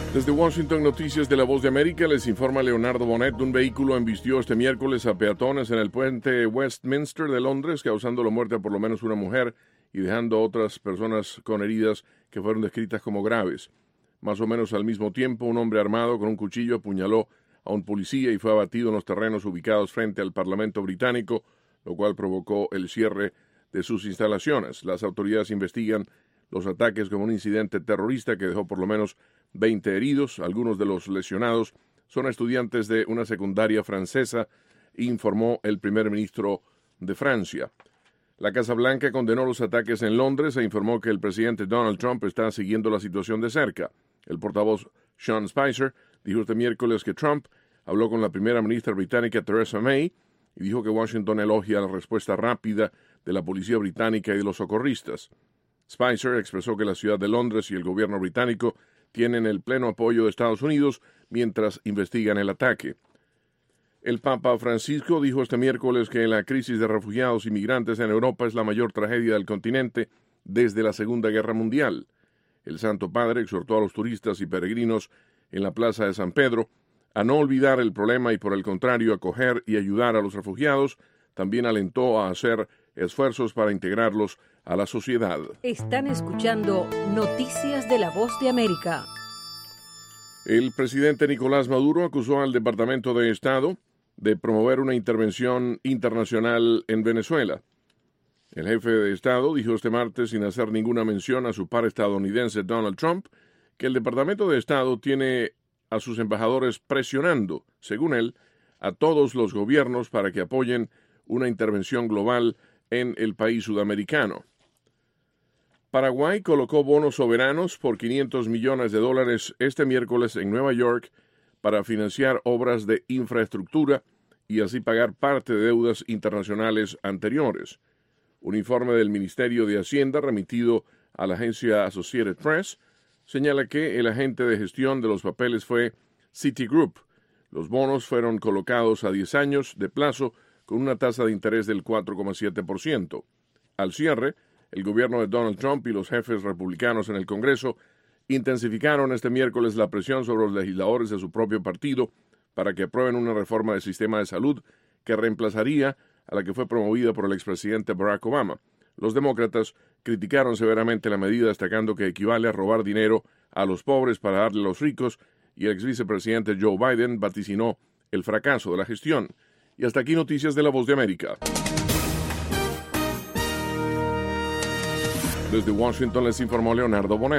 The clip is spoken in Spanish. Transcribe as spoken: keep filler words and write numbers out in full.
Desde Washington, Noticias de la Voz de América, les informa Leonardo Bonet. Un vehículo embistió este miércoles a peatones en el puente Westminster de Londres, causando la muerte a por lo menos una mujer y dejando a otras personas con heridas que fueron descritas como graves. Más o menos al mismo tiempo, un hombre armado con un cuchillo apuñaló a un policía y fue abatido en los terrenos ubicados frente al Parlamento británico, lo cual provocó el cierre de sus instalaciones. Las autoridades investigan los ataques como un incidente terrorista que dejó por lo menos veinte heridos. Algunos de los lesionados son estudiantes de una secundaria francesa, informó el primer ministro de Francia. La Casa Blanca condenó los ataques en Londres e informó que el presidente Donald Trump está siguiendo la situación de cerca. El portavoz Sean Spicer dijo este miércoles que Trump habló con la primera ministra británica Theresa May y dijo que Washington elogia la respuesta rápida de la policía británica y de los socorristas. Spicer expresó que la ciudad de Londres y el gobierno británico tienen el pleno apoyo de Estados Unidos mientras investigan el ataque. El Papa Francisco dijo este miércoles que la crisis de refugiados y migrantes en Europa es la mayor tragedia del continente desde la Segunda Guerra Mundial. El Santo Padre exhortó a los turistas y peregrinos en la Plaza de San Pedro a no olvidar el problema y por el contrario acoger y ayudar a los refugiados. También alentó a hacer esfuerzos para integrarlos a la sociedad. Están escuchando Noticias de la Voz de América. El presidente Nicolás Maduro acusó al Departamento de Estado de promover una intervención internacional en Venezuela. El jefe de Estado dijo este martes, sin hacer ninguna mención a su par estadounidense Donald Trump, que el Departamento de Estado tiene a sus embajadores presionando, según él, a todos los gobiernos para que apoyen una intervención global en el país sudamericano. Paraguay colocó bonos soberanos por quinientos millones de dólares este miércoles en Nueva York para financiar obras de infraestructura y así pagar parte de deudas internacionales anteriores. Un informe del Ministerio de Hacienda remitido a la agencia Associated Press señala que el agente de gestión de los papeles fue Citigroup. Los bonos fueron colocados a diez años de plazo con una tasa de interés del cuatro coma siete por ciento. Al cierre, el gobierno de Donald Trump y los jefes republicanos en el Congreso intensificaron este miércoles la presión sobre los legisladores de su propio partido para que aprueben una reforma del sistema de salud que reemplazaría a la que fue promovida por el expresidente Barack Obama. Los demócratas criticaron severamente la medida, destacando que equivale a robar dinero a los pobres para darle a los ricos, y el exvicepresidente Joe Biden vaticinó el fracaso de la gestión. Y hasta aquí Noticias de la Voz de América. Desde Washington les informó Leonardo Bonet.